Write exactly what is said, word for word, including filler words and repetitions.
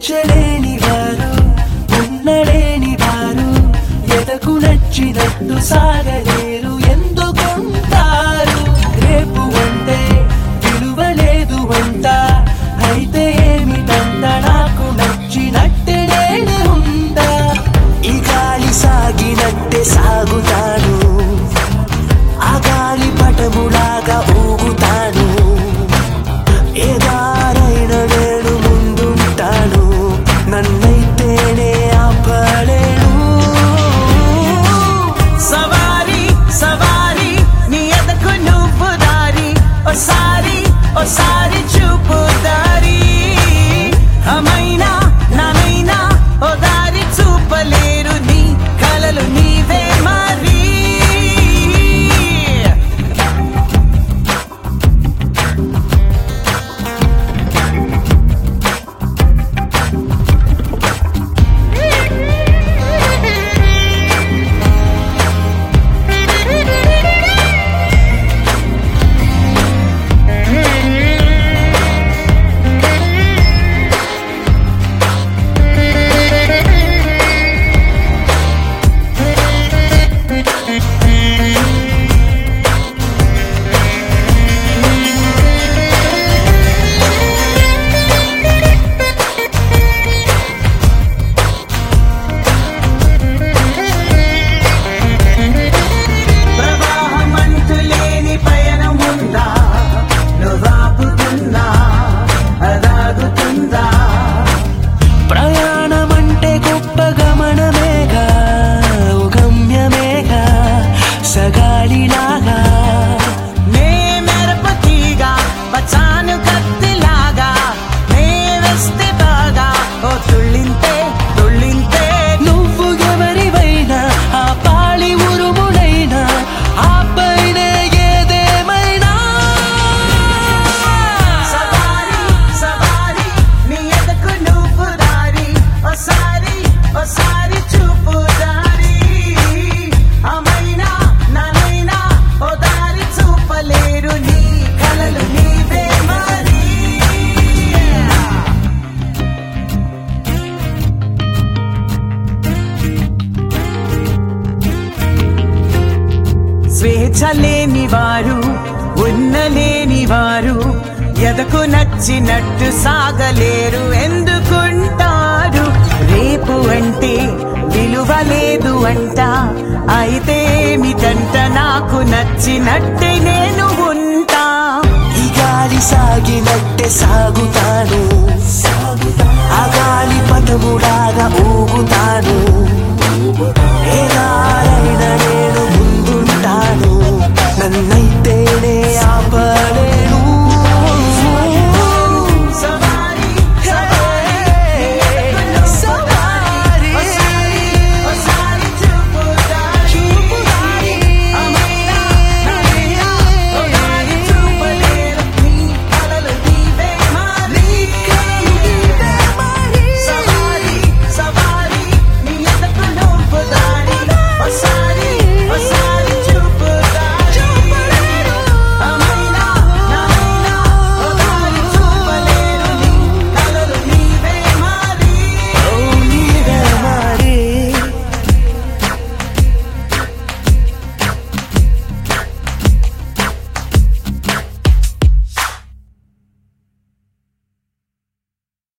స్వేచ్ఛలేని వారు ఉన్నలేని వారు ఎదకు నచ్చినట్టు సాగలేరు ఎందుకుంటారు రేపు అంటే విలువలేదు అంట అయితే ఏమిటంట నాకు నచ్చినట్టే నేను ఉంటా ఈ గాలి సాగినట్టే సాగుతాను ఆ గాలి పటములాగా ఊగుతాను ఏ దారైన నేను ముందుంటాను నన్నైతేనే ఆపలేను సవారి సవారి నీ ఎదకు నువ్వు దారి ఓసారి ఓసారి చూపు దారి అమైనా నానైనా ఓ దారి చూపలేరు నీ కలలు నీవే మరి స్వేచ్ఛలేని వారు ఉన్నలేని వారు ఎదకు నచ్చినట్టు సాగలేరు ఎందుకుంటారు రేపు అంటే విలువ లేదు అంట అయితే ఏమిటంట నాకు నచ్చినట్టే నేను ఉంటా ఈ గాలి సాగినట్టే సాగుతాను ఆ గాలి పటము